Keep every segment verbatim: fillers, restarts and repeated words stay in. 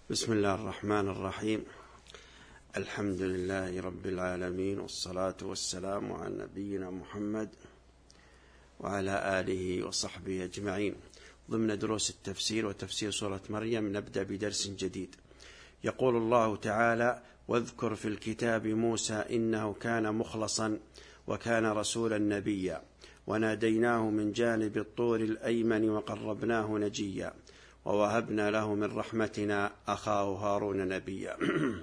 بسم الله الرحمن الرحيم. الحمد لله رب العالمين، والصلاة والسلام على نبينا محمد وعلى آله وصحبه أجمعين. ضمن دروس التفسير وتفسير سورة مريم نبدأ بدرس جديد. يقول الله تعالى: واذكر في الكتاب موسى إنه كان مخلصا وكان رسولا نبيا وناديناه من جانب الطور الأيمن وقربناه نجيا ووهبنا له من رحمتنا أخاه هارون نبيا.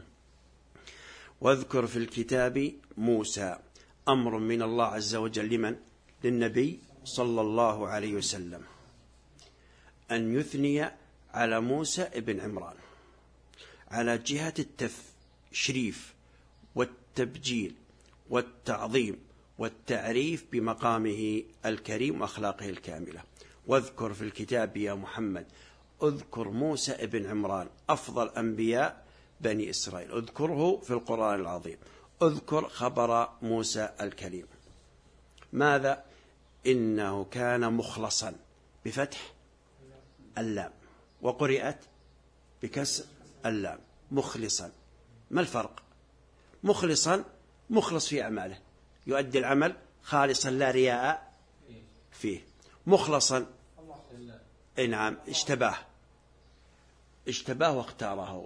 واذكر في الكتاب موسى، أمر من الله عز وجل لمن؟ للنبي صلى الله عليه وسلم أن يثني على موسى ابن عمران على جهة التشريف والتبجيل والتعظيم والتعريف بمقامه الكريم وأخلاقه الكاملة. واذكر في الكتاب يا محمد، اذكر موسى ابن عمران أفضل أنبياء بني إسرائيل، اذكره في القرآن العظيم، اذكر خبر موسى الكريم. ماذا؟ إنه كان مخلصا بفتح اللام، وقرئت بكسر اللام مخلصا. ما الفرق؟ مخلصا مخلص في أعماله، يؤدي العمل خالصا لا رياء فيه. مخلصا نعم اشتباه اشتباه واختاره.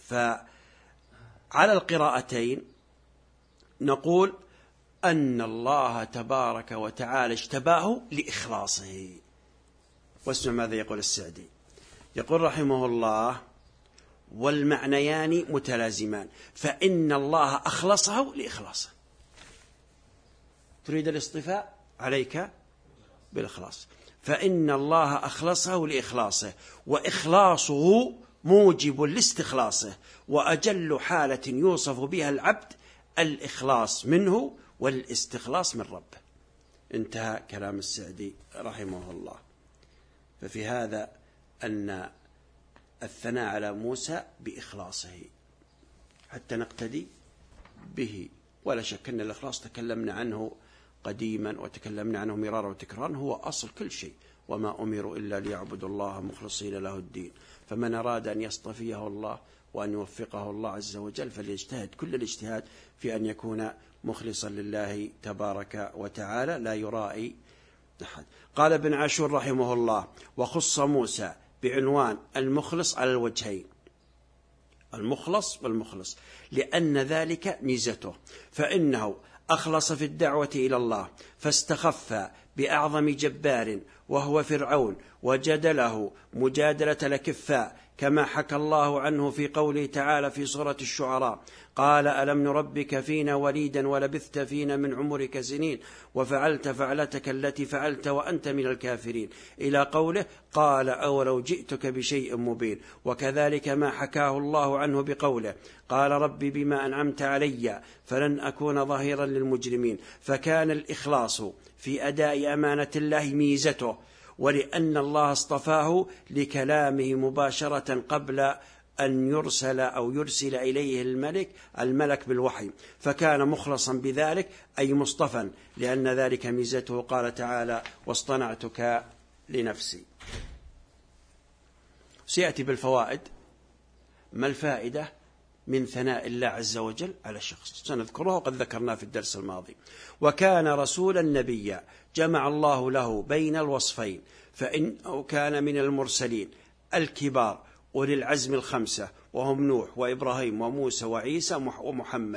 فعلى القراءتين نقول أن الله تبارك وتعالى اشتباه لإخلاصه. واسمع ماذا يقول السعدي، يقول رحمه الله: والمعنيان متلازمان، فإن الله أخلصه لإخلاصه. تريد الاصطفاء؟ عليك بالإخلاص. فإن الله أخلصه لإخلاصه، وإخلاصه موجب لاستخلاصه، وأجل حالة يوصف بها العبد الإخلاص منه والاستخلاص من ربه. انتهى كلام السعدي رحمه الله. ففي هذا أن الثناء على موسى بإخلاصه حتى نقتدي به. ولا شك أن الإخلاص تكلمنا عنه قديما وتكلمنا عنه مرارا وتكرارا، هو أصل كل شيء. وما أمروا إلا ليعبدوا الله مخلصين له الدين. فمن أراد أن يصطفيه الله وأن يوفقه الله عز وجل فليجتهد كل الاجتهاد في أن يكون مخلصا لله تبارك وتعالى لا يرائي أحد. قال ابن عاشور رحمه الله: وخص موسى بعنوان المخلص على الوجهين، المخلص والمخلص، لأن ذلك ميزته، فإنه أخلص في الدعوة إلى الله فاستخف بأعظم جبار وهو فرعون وجدله مجادلة الأكفاء، كما حكى الله عنه في قوله تعالى في سورة الشعراء: قال ألم نربك فينا وليدا ولبثت فينا من عمرك سنين وفعلت فعلتك التي فعلت وأنت من الكافرين، إلى قوله: قال أولو جئتك بشيء مبين. وكذلك ما حكاه الله عنه بقوله: قال ربي بما أنعمت علي فلن أكون ظهيرا للمجرمين. فكان الإخلاص في أداء أمانة الله ميزته، ولأن الله اصطفاه لكلامه مباشرة قبل أن يرسل أو يرسل إليه الملك الملك بالوحي، فكان مخلصا بذلك أي مصطفى، لأن ذلك ميزته. قال تعالى: واصطنعتك لنفسي. سيأتي بالفوائد. ما الفائدة من ثناء الله عز وجل على شخص؟ سنذكره وقد ذكرناه في الدرس الماضي. وكان رسولا نبيا، جمع الله له بين الوصفين، فإنه كان من المرسلين الكبار أولي العزم الخمسة، وهم نوح وإبراهيم وموسى وعيسى ومحمد.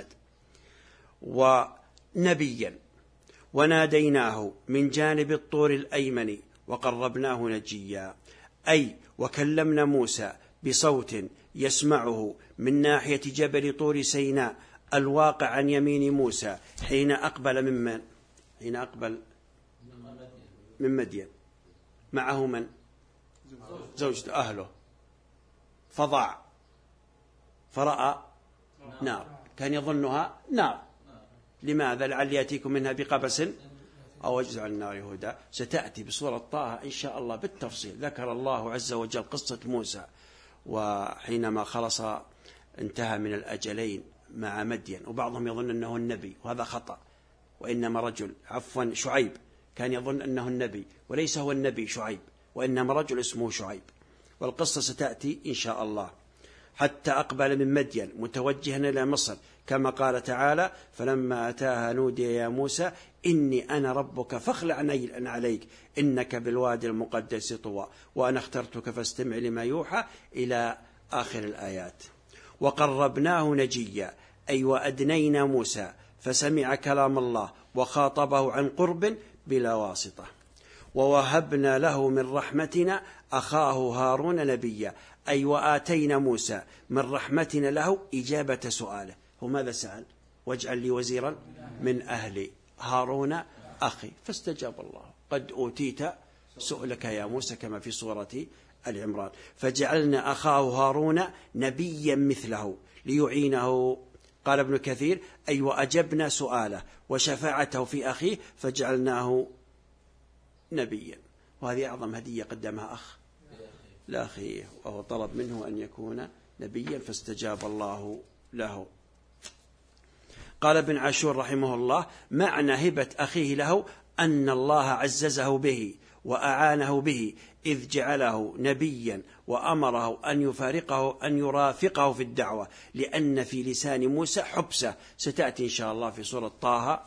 ونبيا وناديناه من جانب الطور الأيمن وقربناه نجيا، أي وكلمنا موسى بصوت يسمعه من ناحية جبل طور سيناء الواقع عن يمين موسى حين أقبل ممن حين أقبل من مدين. معه من؟ زوجته أهله. فضاع فرأى نار، كان يظنها نار. لماذا؟ لعل يأتيكم منها بقبس أو أجزع النار هدى. ستأتي بسورة طه إن شاء الله بالتفصيل. ذكر الله عز وجل قصة موسى، وحينما خلص انتهى من الأجلين مع مدين، وبعضهم يظن أنه النبي وهذا خطأ، وإنما رجل عفوا شعيب كان يظن أنه النبي وليس هو النبي شعيب، وإنما رجل اسمه شعيب. والقصة ستأتي إن شاء الله. حتى أقبل من مدين متوجها إلى مصر، كما قال تعالى: فلما أتاها نودي يا موسى إني أنا ربك فاخلع عليك إنك بالوادي المقدس طوى وأنا اخترتك فاستمع لما يوحى إلى آخر الآيات. وقربناه نجيا، أي وأدنينا موسى فسمع كلام الله وخاطبه عن قرب بلا واسطة. ووهبنا له من رحمتنا أخاه هارون نبيا، أي وآتينا موسى من رحمتنا له إجابة سؤاله. هو ماذا سأل؟ واجعل لي وزيرا من أهلي هارون أخي، فاستجاب الله: قد أوتيت سؤلك يا موسى، كما في سورة العمران. فجعلنا أخاه هارون نبيا مثله ليعينه. قال ابن كثير: أي وأجبنا سؤاله وشفاعته في أخيه فجعلناه نبيا. وهذه أعظم هدية قدمها أخ لأخيه، وهو طلب منه أن يكون نبيا فاستجاب الله له. قال ابن عاشور رحمه الله: معنى هبة أخيه له أن الله عززه به وأعانه به، إذ جعله نبيا وأمره أن يفارقه أن يرافقه في الدعوة، لأن في لسان موسى حبسة ستأتي إن شاء الله في سورة طه: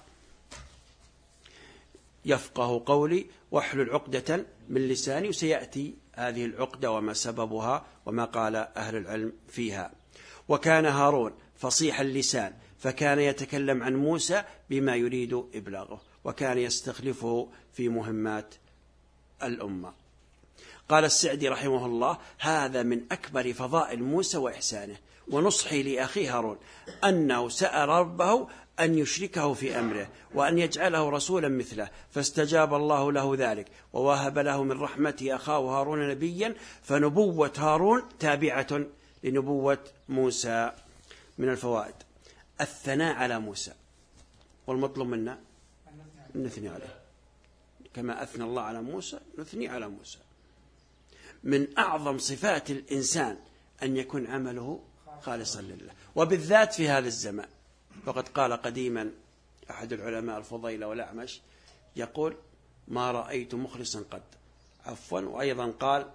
يفقه قولي واحلل عقدة من لساني. وسيأتي هذه العقدة وما سببها وما قال أهل العلم فيها. وكان هارون فصيح اللسان، فكان يتكلم عن موسى بما يريد إبلاغه، وكان يستخلفه في مهمات الأمة. قال السعدي رحمه الله: هذا من أكبر فضائل موسى وإحسانه ونصحي لأخيه هارون أنه سأل ربه أن يشركه في أمره وأن يجعله رسولا مثله، فاستجاب الله له ذلك ووهب له من رحمته أخاه هارون نبيا، فنبوة هارون تابعة لنبوة موسى. من الفوائد: الثناء على موسى، والمطلوب منا نثني عليه كما أثنى الله على موسى، نثني على موسى. من أعظم صفات الإنسان أن يكون عمله خالصا لله، وبالذات في هذا الزمان. فقد قال قديما أحد العلماء الفضيل والأعمش يقول: ما رأيت مخلصا قد عفوا. وأيضا قال: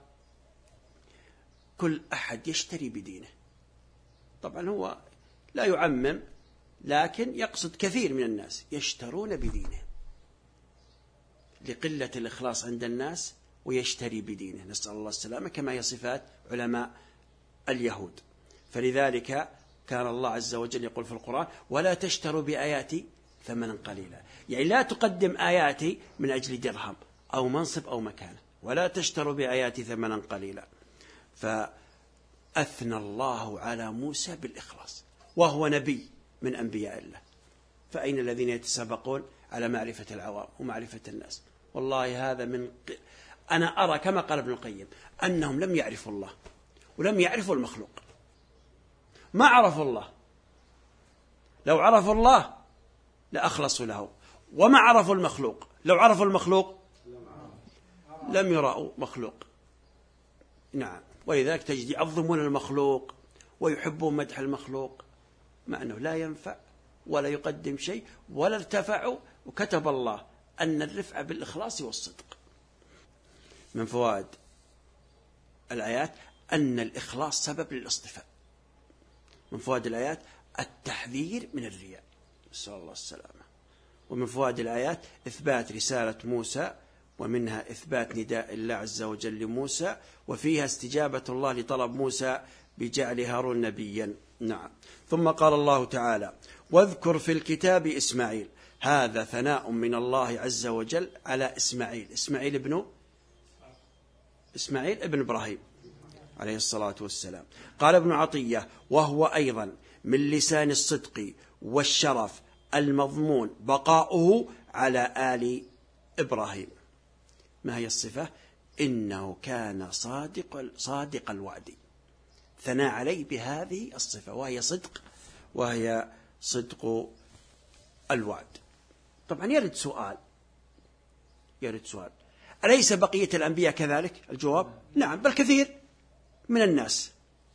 كل أحد يشتري بدينه. طبعا هو لا يعمم، لكن يقصد كثير من الناس يشترون بدينه لقلة الإخلاص عند الناس، ويشتري بدينه، نسأل الله السلامة، كما هي صفات علماء اليهود. فلذلك كان الله عز وجل يقول في القرآن: ولا تشتروا بآياتي ثمنا قليلا، يعني لا تقدم آياتي من أجل درهم أو منصب أو مكانة، ولا تشتروا بآياتي ثمنا قليلا. فأثنى الله على موسى بالإخلاص، وهو نبي من أنبياء الله. فأين الذين يتسابقون على معرفة العوام ومعرفة الناس؟ والله هذا من ق... أنا أرى كما قال ابن القيم أنهم لم يعرفوا الله ولم يعرفوا المخلوق، ما عرفوا الله. لو عرفوا الله لأخلصوا له، وما عرفوا المخلوق. لو عرفوا المخلوق لم يرأوا مخلوق. نعم، ولذلك تجد يعظمون المخلوق ويحبون مدح المخلوق، مع أنه لا ينفع ولا يقدم شيء ولا ارتفعوا. وكتب الله أن الرفع بالإخلاص والصدق. من فوائد الآيات أن الإخلاص سبب للاصطفاء. من فوائد الآيات التحذير من الرياء، نسأل الله السلامة. ومن فوائد الآيات إثبات رسالة موسى، ومنها إثبات نداء الله عز وجل لموسى، وفيها استجابة الله لطلب موسى بجعل هارون نبيا. نعم. ثم قال الله تعالى: واذكر في الكتاب إسماعيل. هذا ثناء من الله عز وجل على إسماعيل. إسماعيل ابن إسماعيل ابن إبراهيم عليه الصلاة والسلام. قال ابن عطية: وهو أيضا من لسان الصدق والشرف المضمون بقاؤه على آل إبراهيم. ما هي الصفة؟ إنه كان صادق صادق الوعد. ثنى عليه بهذه الصفة، وهي صدق وهي صدق الوعد. طبعا يرد سؤال يرد سؤال أليس بقية الأنبياء كذلك؟ الجواب: نعم، بل كثير من الناس.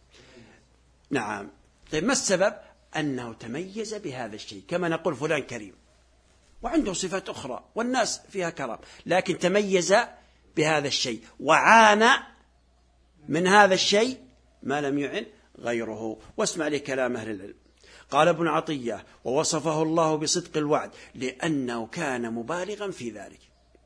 نعم. طيب ما السبب؟ أنه تميز بهذا الشيء، كما نقول فلان كريم وعنده صفات أخرى والناس فيها كرم، لكن تميز بهذا الشيء وعانى من هذا الشيء ما لم يعن غيره. واسمع لكلام أهل العلم. قال ابن عطية: ووصفه الله بصدق الوعد لأنه كان مبالغا في ذلك.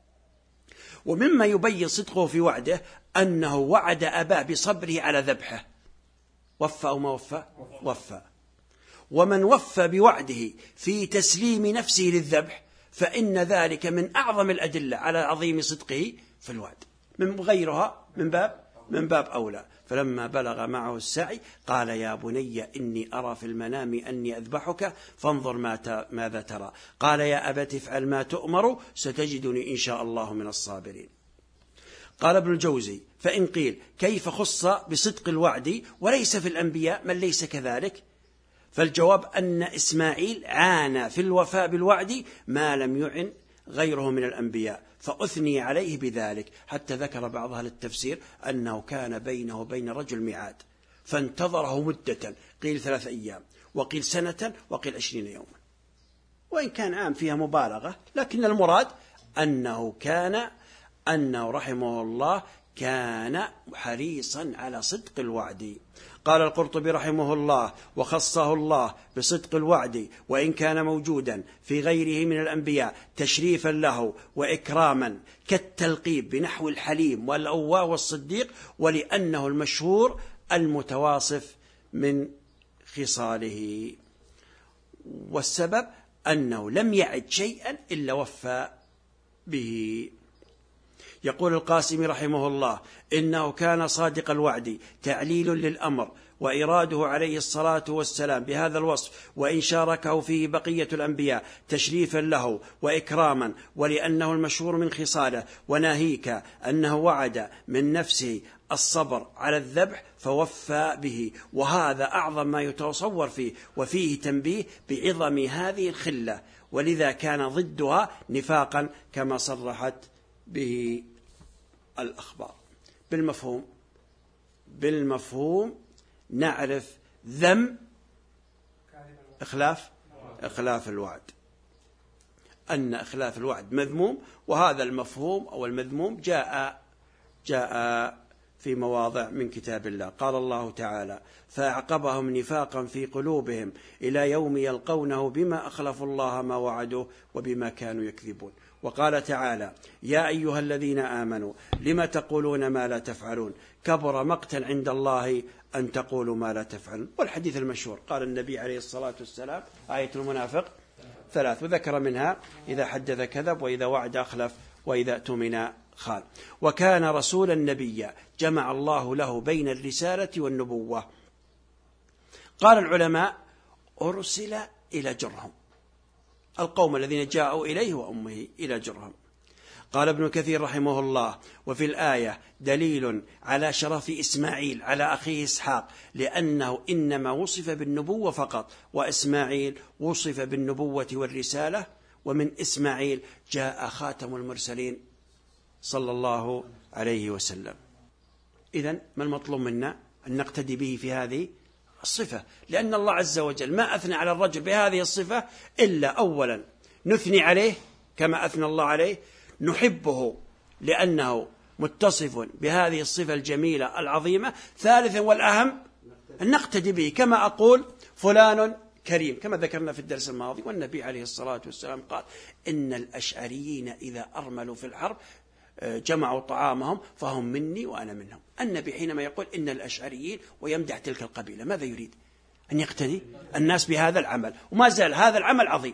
ومما يبين صدقه في وعده أنه وعد أباه بصبره على ذبحه. وفى أو ما وفى؟ وفى. ومن وفى بوعده في تسليم نفسه للذبح فإن ذلك من أعظم الأدلة على عظيم صدقه في الوعد، من غيرها من باب من باب أولى. فلما بلغ معه السعي قال: يا بني إني أرى في المنام أني أذبحك فانظر ماذا ترى. قال: يا أبت افعل ما تؤمر ستجدني إن شاء الله من الصابرين. قال ابن الجوزي: فإن قيل كيف خص بصدق الوعد وليس في الأنبياء من ليس كذلك؟ فالجواب أن إسماعيل عانى في الوفاء بالوعد ما لم يعن غيره من الأنبياء، فأثني عليه بذلك، حتى ذكر بعض أهل التفسير أنه كان بينه وبين رجل ميعاد فانتظره مدة، قيل ثلاث أيام وقيل سنة وقيل عشرين يوما، وإن كان عام فيها مبالغة، لكن المراد أنه كان أنه رحمه الله كان حريصا على صدق الوعد. قال القرطبي رحمه الله: وخصه الله بصدق الوعد وإن كان موجودا في غيره من الأنبياء تشريفا له وإكراما كالتلقيب بنحو الحليم والأواه والصديق، ولأنه المشهور المتواصف من خصاله. والسبب أنه لم يعد شيئا إلا وفى به. يقول القاسمي رحمه الله: إنه كان صادق الوعد تعليل للأمر وإراده عليه الصلاة والسلام بهذا الوصف، وإن شاركه فيه بقية الأنبياء تشريفا له وإكراما، ولأنه المشهور من خصاله. وناهيك أنه وعد من نفسه الصبر على الذبح فوفى به، وهذا أعظم ما يتصور فيه، وفيه تنبيه بعظم هذه الخلة، ولذا كان ضدها نفاقا كما صرحت به الأخبار. بالمفهوم بالمفهوم نعرف ذم إخلاف إخلاف الوعد، أن إخلاف الوعد مذموم، وهذا المفهوم أو المذموم جاء جاء في مواضع من كتاب الله. قال الله تعالى: فأعقبهم نفاقا في قلوبهم إلى يوم يلقونه بما أخلفوا الله ما وعدوه وبما كانوا يكذبون. وقال تعالى: يا أيها الذين آمنوا لم تقولون ما لا تفعلون كبر مقتا عند الله أن تقولوا ما لا تفعلون. والحديث المشهور قال النبي عليه الصلاة والسلام: آية المنافق ثلاث، وذكر منها: إذا حدث كذب، وإذا وعد أخلف، وإذا اؤتمن خان. وكان رسول النبي جمع الله له بين الرسالة والنبوة. قال العلماء: أرسل إلى جرهم، القوم الذين جاءوا إليه وأمه إلى جرهم. قال ابن كثير رحمه الله: وفي الآية دليل على شرف إسماعيل على أخيه إسحاق، لأنه إنما وصف بالنبوة فقط، وإسماعيل وصف بالنبوة والرسالة، ومن إسماعيل جاء خاتم المرسلين صلى الله عليه وسلم. إذن ما المطلوب منا؟ أن نقتدي به في هذه الصفة، لأن الله عز وجل ما أثنى على الرجل بهذه الصفة إلا أولا نثني عليه كما أثنى الله عليه، نحبه لأنه متصف بهذه الصفة الجميلة العظيمة، ثالثا والأهم أن نقتدي به، كما أقول فلان كريم كما ذكرنا في الدرس الماضي. والنبي عليه الصلاة والسلام قال: إن الأشعريين إذا أرملوا في الحرب جمعوا طعامهم فهم مني وأنا منهم. النبي حينما يقول إن الأشعريين ويمدح تلك القبيلة ماذا يريد؟ أن يقتدي الناس بهذا العمل، وما زال هذا العمل عظيم،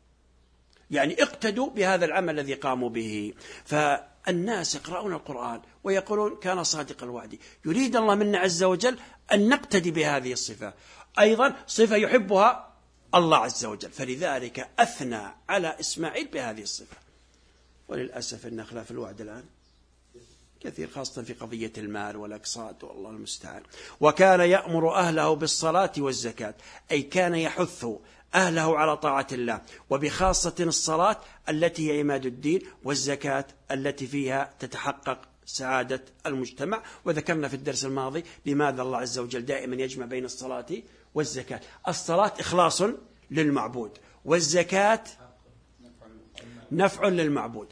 يعني اقتدوا بهذا العمل الذي قاموا به. فالناس يقرؤون القرآن ويقولون كان صادق الوعد، يريد الله منا عز وجل أن نقتدي بهذه الصفة، أيضا صفة يحبها الله عز وجل، فلذلك أثنى على إسماعيل بهذه الصفة. وللأسف أن خلاف الوعد الآن كثير، خاصة في قضية المال والأقساط، والله المستعان. وكان يأمر أهله بالصلاة والزكاة، أي كان يحث أهله على طاعة الله، وبخاصة الصلاة التي هي عماد الدين، والزكاة التي فيها تتحقق سعادة المجتمع. وذكرنا في الدرس الماضي لماذا الله عز وجل دائما يجمع بين الصلاة والزكاة. الصلاة إخلاص للمعبود، والزكاة نفع للمعبود،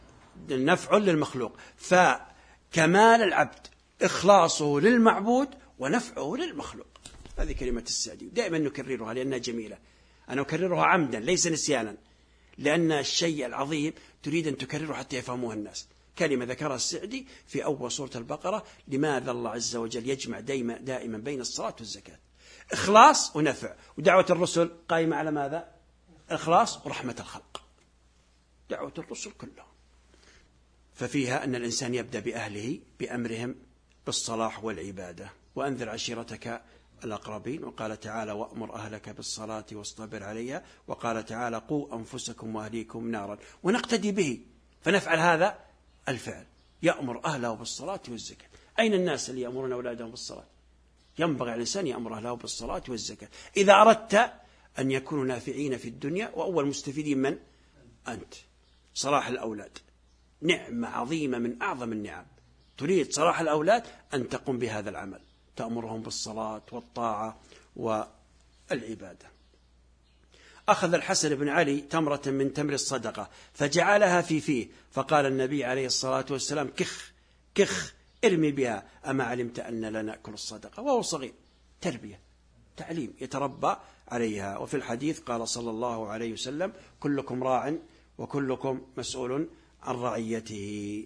فنفع للمخلوق. فكمال العبد إخلاصه للمعبود، ونفعه للمخلوق. هذه كلمة السعدي دائما نكررها لأنها جميلة. أنا أكررها عمدا ليس نسيانا، لأن الشيء العظيم تريد أن تكرره حتى يفهموها الناس. كلمة ذكرها السعدي في أول سورة البقرة: لماذا الله عز وجل يجمع دائما, دائما بين الصلاة والزكاة؟ إخلاص ونفع. ودعوة الرسل قائمة على ماذا؟ إخلاص ورحمة الخلق. دعوة الرسل كلها ففيها أن الإنسان يبدأ بأهله بأمرهم بالصلاح والعبادة. وأنذر عشيرتك الأقربين. وقال تعالى: وأمر أهلك بالصلاة واصطبر عليها. وقال تعالى: قوا أنفسكم وأهليكم نارا. ونقتدي به فنفعل هذا الفعل، يأمر أهله بالصلاة والزكاة. أين الناس اللي يأمرون أولادهم بالصلاة؟ ينبغي على الإنسان يأمر أهله بالصلاة والزكاة. إذا أردت أن يكونوا نافعين في الدنيا، وأول مستفيدين من؟ أنت. صلاح الأولاد نعمة عظيمة من أعظم النعم. تريد صلاح الأولاد أن تقوم بهذا العمل، تأمرهم بالصلاة والطاعة والعبادة. أخذ الحسن بن علي تمرة من تمر الصدقة فجعلها في فيه، فقال النبي عليه الصلاة والسلام: كخ كخ ارمي بها، أما علمت أن لا نأكل الصدقة؟ وهو صغير. تربية، تعليم، يتربى عليها. وفي الحديث قال صلى الله عليه وسلم: كلكم راع وكلكم مسؤول عن رعيته.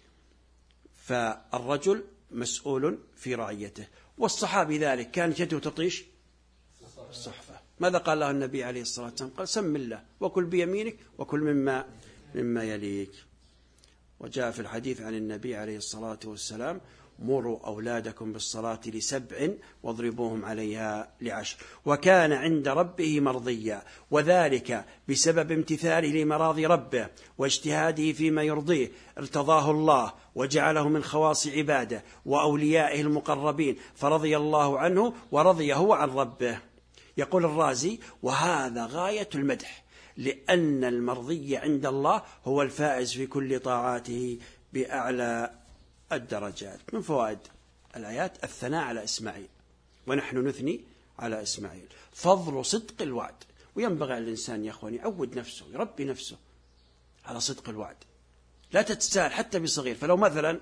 فالرجل مسؤول في رعيته. والصحابي ذلك كانت يده تطيش الصحفة. ماذا قال له النبي عليه الصلاة والسلام؟ قال: سم الله وكل بيمينك وكل مما مما يليك. وجاء في الحديث عن النبي عليه الصلاة والسلام: مروا أولادكم بالصلاة لسبع واضربوهم عليها لعشر. وكان عند ربه مرضيا، وذلك بسبب امتثاله لمراضي ربه واجتهاده فيما يرضيه. ارتضاه الله وجعله من خواص عباده وأوليائه المقربين، فرضي الله عنه ورضي هو عن ربه. يقول الرازي: وهذا غاية المدح، لأن المرضي عند الله هو الفائز في كل طاعاته بأعلى الدرجات. من فوائد الآيات الثناء على إسماعيل، ونحن نثني على إسماعيل. فضل صدق الوعد. وينبغي الإنسان يا أخواني يعود نفسه، يربي نفسه على صدق الوعد. لا تتساهل حتى بصغير. فلو مثلا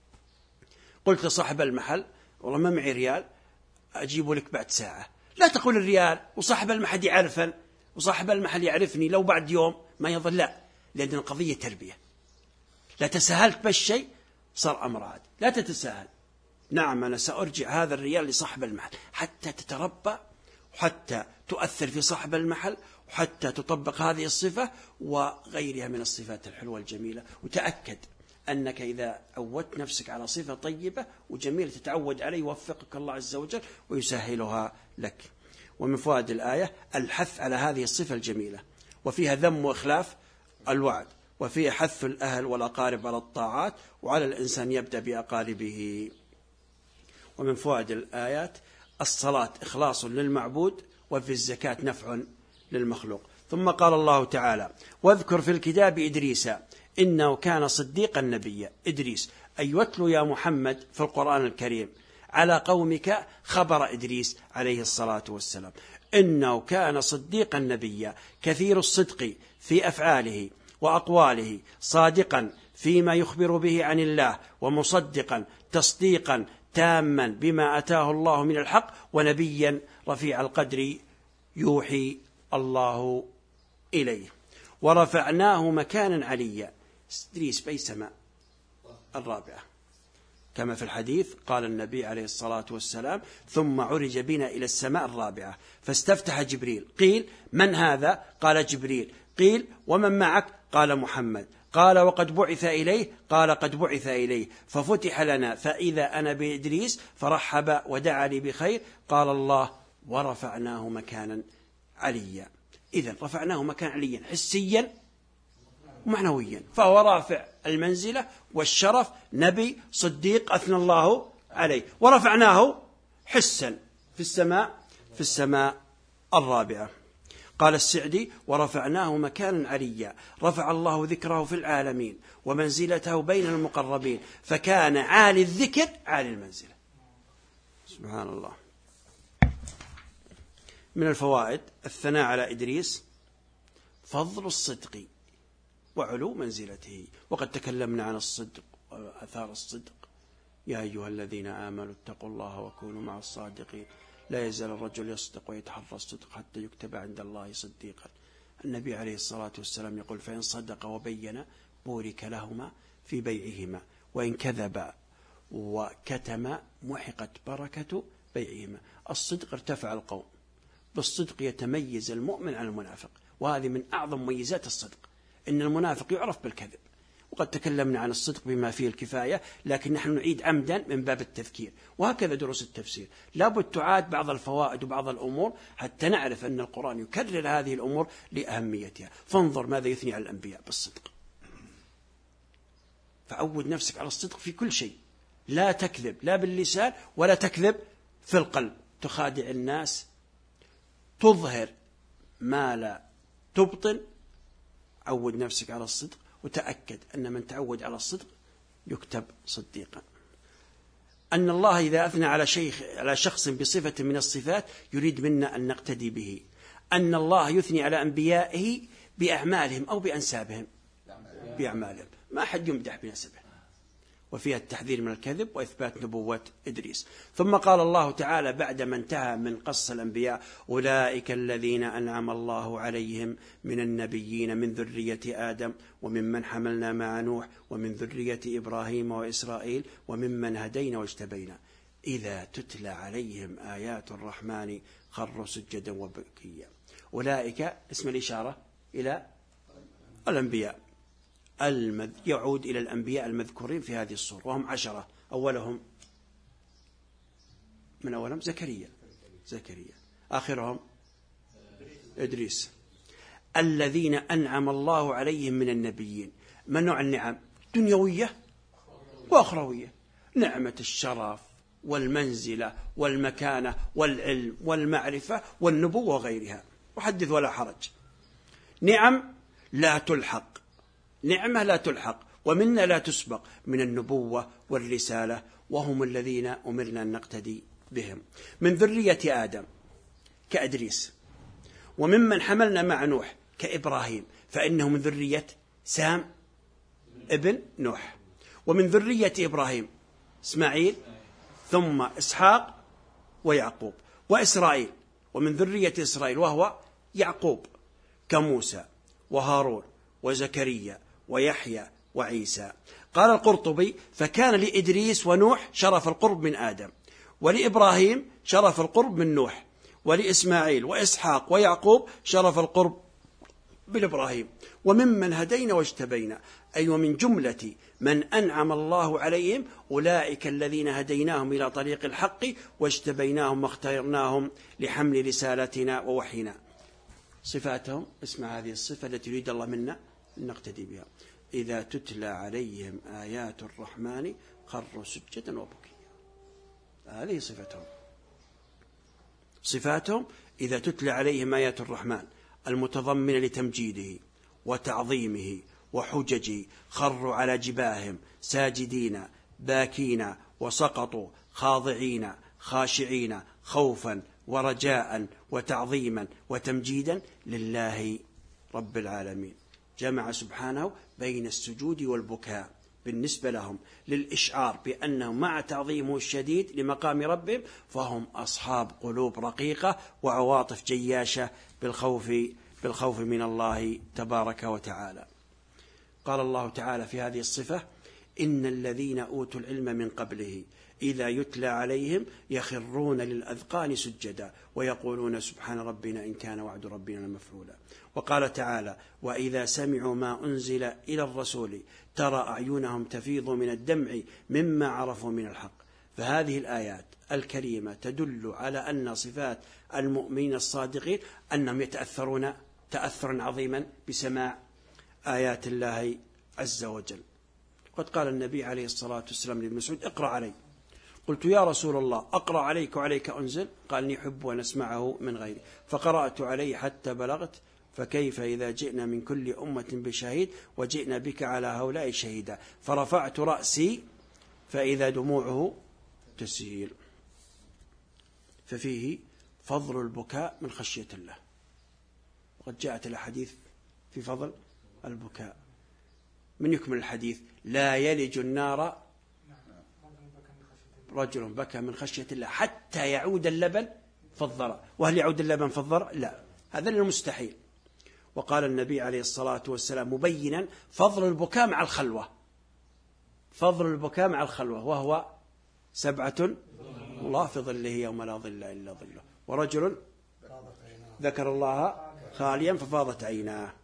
قلت لصاحب المحل: والله ما معي ريال، أجيبه لك بعد ساعة. لا تقول الريال وصاحب المحل يعرفن وصاحب المحل يعرفني، لو بعد يوم ما يظل. لا، لأن القضية تربية. لا تساهلت بالشيء صار أمر عاد. لا تتساهل. نعم أنا سأرجع هذا الريال لصاحب المحل، حتى تتربى وحتى تؤثر في صاحب المحل وحتى تطبق هذه الصفة وغيرها من الصفات الحلوة الجميلة. وتأكد أنك إذا عودت نفسك على صفة طيبة وجميلة تتعود عليه يوفقك الله عز وجل ويسهلها لك. ومن فوائد الآية الحث على هذه الصفة الجميلة، وفيها ذم وإخلاف الوعد، وفيها حث الأهل والأقارب على الطاعات، وعلى الإنسان يبدأ بأقاربه. ومن فوائد الآيات الصلاة إخلاص للمعبود، وفي الزكاة نفع للمخلوق. ثم قال الله تعالى: واذكر في الكتاب إدريس إنه كان صديقا نبيا. إدريس أي يتلو يا محمد في القرآن الكريم على قومك خبر إدريس عليه الصلاة والسلام. إنه كان صديقا نبيا، كثير الصدق في أفعاله وأقواله، صادقا فيما يخبر به عن الله، ومصدقا تصديقا تاما بما أتاه الله من الحق، ونبيا رفيع القدر يوحي الله إليه. ورفعناه مكانا عليا. إدريس بأي سماء؟ الرابعة، كما في الحديث قال النبي عليه الصلاة والسلام: ثم عرج بنا إلى السماء الرابعة فاستفتح جبريل. قيل: من هذا؟ قال: جبريل. قيل: ومن معك؟ قال: محمد. قال: وقد بعث إليه؟ قال: قد بعث إليه. ففتح لنا فإذا أنا بإدريس فرحب ودعا لي بخير. قال الله: ورفعناه مكانا عليا. إذن رفعناه مكانا عليا حسيا ومعنويا، فهو رافع المنزلة والشرف، نبي صديق أثنى الله عليه. ورفعناه حسا في السماء في السماء الرابعة. قال السعدي: ورفعناه مكانا عليا، رفع الله ذكره في العالمين ومنزلته بين المقربين، فكان عالي الذكر عالي المنزلة. سبحان الله. من الفوائد الثناء على إدريس فضل الصدق وعلو منزلته. وقد تكلمنا عن الصدق وآثار الصدق يا أيها الذين آمنوا اتقوا الله وكونوا مع الصادقين لا يزال الرجل يصدق ويتحرى الصدق حتى يكتب عند الله صديقا. النبي عليه الصلاة والسلام يقول فإن صدق وبين بورك لهما في بيعهما وإن كذب وكتم محقت بركة بيعهما. الصدق ارتفع القوم، بالصدق يتميز المؤمن عن المنافق، وهذه من أعظم مميزات الصدق، إن المنافق يعرف بالكذب. وقد تكلمنا عن الصدق بما فيه الكفاية، لكن نحن نعيد عمدا من باب التذكير، وهكذا دروس التفسير لابد تعاد بعض الفوائد وبعض الأمور حتى نعرف أن القرآن يكرر هذه الأمور لأهميتها. فانظر ماذا يثني على الأنبياء بالصدق، فعود نفسك على الصدق في كل شيء، لا تكذب لا باللسان ولا تكذب في القلب، تخادع الناس، تظهر ما لا تبطن. عود نفسك على الصدق، وتأكد أن من تعود على الصدق يكتب صديقا. أن الله إذا أثنى على شيخ على شخص بصفة من الصفات يريد منا أن نقتدي به. أن الله يثني على أنبيائه بأعمالهم أو بأنسابهم، بأعمالهم، ما أحد يمدح بنسبه، وفيها التحذير من الكذب وإثبات نبوة إدريس. ثم قال الله تعالى بعدما انتهى من قص الأنبياء أولئك الذين أنعم الله عليهم من النبيين من ذرية آدم وممن حملنا مع نوح ومن ذرية إبراهيم وإسرائيل وممن هدينا واجتبينا إذا تتلى عليهم آيات الرحمن خروا سجدا وبكيا. أولئك اسم الإشارة إلى الأنبياء، المذ... يعود إلى الأنبياء المذكورين في هذه الصورة، وهم عشرة. أولهم من أولهم زكريا زكريا آخرهم إدريس. الذين أنعم الله عليهم من النبيين. ما نوع النعم؟ دنيوية وأخروية. نعمة الشرف والمنزلة والمكانة والعلم والمعرفة والنبوة وغيرها، وحدث ولا حرج. نعم لا تلحق، نعمة لا تلحق ومنا لا تسبق، من النبوة والرسالة، وهم الذين أمرنا أن نقتدي بهم. من ذرية آدم كأدريس، وممن حملنا مع نوح كإبراهيم فإنه من ذرية سام ابن نوح، ومن ذرية إبراهيم إسماعيل ثم إسحاق ويعقوب، وإسرائيل ومن ذرية إسرائيل وهو يعقوب كموسى وهارون وزكريا ويحيى وعيسى. قال القرطبي فكان لإدريس ونوح شرف القرب من آدم، ولإبراهيم شرف القرب من نوح، ولإسماعيل وإسحاق ويعقوب شرف القرب بالإبراهيم. وممن هدينا واجتبينا، أي ومن جملة من أنعم الله عليهم أولئك الذين هديناهم إلى طريق الحق واجتبيناهم واخترناهم لحمل رسالتنا ووحينا. صفاتهم، اسمع هذه الصفة التي يريد الله منا نقتدي بها: إذا تتلى عليهم آيات الرحمن خروا سجدا وبكيا. هذه صفتهم. صفاتهم إذا تتلى عليهم آيات الرحمن المتضمنة لتمجيده وتعظيمه وحججه خروا على جباههم ساجدين باكين وسقطوا خاضعين خاشعين خوفا ورجاء وتعظيما وتمجيدا لله رب العالمين. جمع سبحانه بين السجود والبكاء بالنسبة لهم للإشعار بأنهم مع تعظيمه الشديد لمقام ربهم فهم أصحاب قلوب رقيقة وعواطف جياشة بالخوف بالخوف من الله تبارك وتعالى. قال الله تعالى في هذه الصفة: إن الذين أوتوا العلم من قبله إذا يتلى عليهم يخرون للأذقان سجدا ويقولون سبحان ربنا إن كان وعد ربنا لمفعولا. وقال تعالى: وإذا سمعوا ما أنزل إلى الرسول ترى أعينهم تفيض من الدمع مما عرفوا من الحق. فهذه الآيات الكريمة تدل على أن صفات المؤمنين الصادقين أنهم يتأثرون تأثرا عظيما بسماع آيات الله عز وجل. قد قال النبي عليه الصلاة والسلام لابن مسعود: اقرأ علي. قلت: يا رسول الله أقرأ عليك وعليك أنزل؟ قال: إني أحب أن أسمعه من غيري. فقرأت عليه حتى بلغت: فكيف إذا جئنا من كل أمة بشهيد وجئنا بك على هؤلاء شهيدا. فرفعت رأسي فإذا دموعه تسيل. ففيه فضل البكاء من خشية الله، وقد جاءت الحديث في فضل البكاء. من يكمل الحديث: لا يلج النار رجل بكى من خشية الله حتى يعود اللبن في الضرع. وهل يعود اللبن في الضرع؟ لا، هذا المستحيل. وقال النبي عليه الصلاة والسلام مبينا فضل البكاء مع الخلوة، فضل البكاء مع الخلوة، وهو سبعة الله في ظله يوم لا ظل إلا ظله، ورجل ذكر الله خاليا ففاضت عيناه.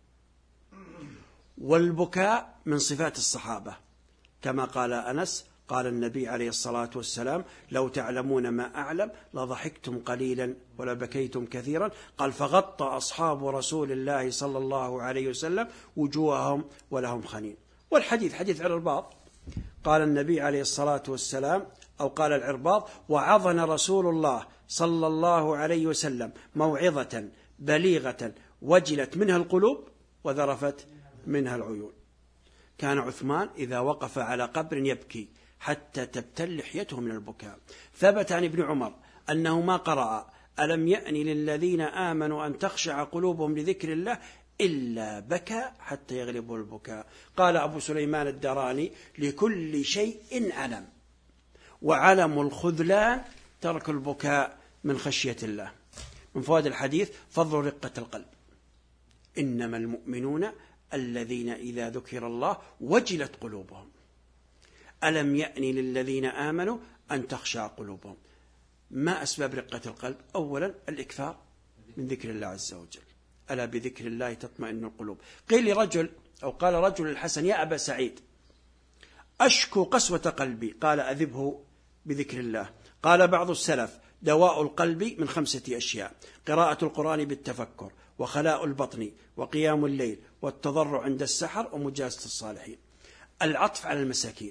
والبكاء من صفات الصحابة، كما قال أنس قال النبي عليه الصلاة والسلام لو تعلمون ما أعلم لضحكتم قليلا ولبكيتم كثيرا. قال فغطى أصحاب رسول الله صلى الله عليه وسلم وجوههم ولهم خنين. والحديث حديث العرباض، قال النبي عليه الصلاة والسلام أو قال العرباض وعظنا رسول الله صلى الله عليه وسلم موعظة بليغة وجلت منها القلوب وذرفت منها العيون. كان عثمان إذا وقف على قبر يبكي حتى تبتل لحيته من البكاء. ثبت عن ابن عمر أنه ما قرأ ألم يأن للذين آمنوا أن تخشع قلوبهم لذكر الله إلا بكى حتى يغلبه البكاء. قال أبو سليمان الدراني لكل شيء علم، وعلم الخذلان ترك البكاء من خشية الله. من فوائد الحديث فضل رقة القلب، إنما المؤمنون الذين إذا ذكر الله وجلت قلوبهم. ألم يأن للذين آمنوا أن تخشع قلوبهم. ما أسباب رقة القلب؟ أولا الإكثار من ذكر الله عز وجل، ألا بذكر الله تطمئن القلوب. قيل لرجل أو قال رجل الحسن يا أبا سعيد أشكو قسوة قلبي، قال أذبه بذكر الله. قال بعض السلف دواء القلب من خمسة أشياء: قراءة القرآن بالتفكر، وخلاء البطن، وقيام الليل، والتضرع عند السحر، ومجالسة الصالحين. العطف على المساكين،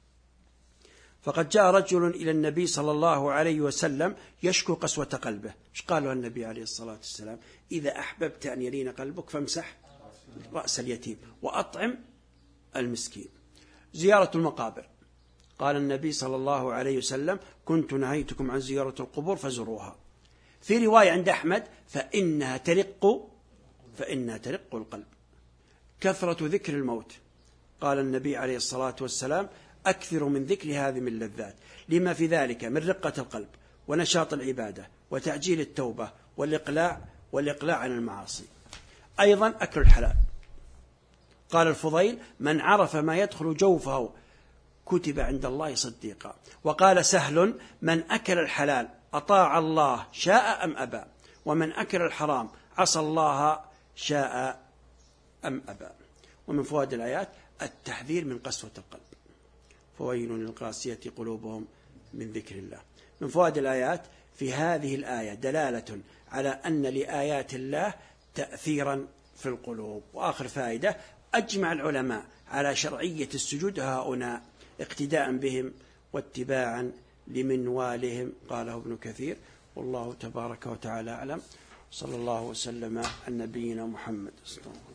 فقد جاء رجل إلى النبي صلى الله عليه وسلم يشكو قسوة قلبه. ايش قال له النبي عليه الصلاة والسلام؟ إذا أحببت أن يلين قلبك فامسح رأس اليتيم وأطعم المسكين. زيارة المقابر، قال النبي صلى الله عليه وسلم كنت نهيتكم عن زيارة القبور فزروها. في رواية عند أحمد فإنها ترق فإنها ترق القلب. كثرة ذكر الموت، قال النبي عليه الصلاة والسلام أكثر من ذكر هذه من اللذات، لما في ذلك من رقة القلب ونشاط العبادة وتعجيل التوبة والإقلاع والإقلاع عن المعاصي. أيضا أكل الحلال، قال الفضيل من عرف ما يدخل جوفه كتب عند الله صديقا. وقال سهل من أكل الحلال أطاع الله شاء أم أبى، ومن أكل الحرام عصى الله شاء أم أبى. ومن فوائد الآيات التحذير من قسوة القلب، فويل للقاسية قلوبهم من ذكر الله. من فوائد الآيات في هذه الآية دلالة على أن لآيات الله تأثيرا في القلوب. وآخر فائدة أجمع العلماء على شرعية السجود هؤلاء اقتداء بهم واتباعا لمنوالهم، قاله ابن كثير. والله تبارك وتعالى أعلم، صلى الله وسلم على نبينا محمد.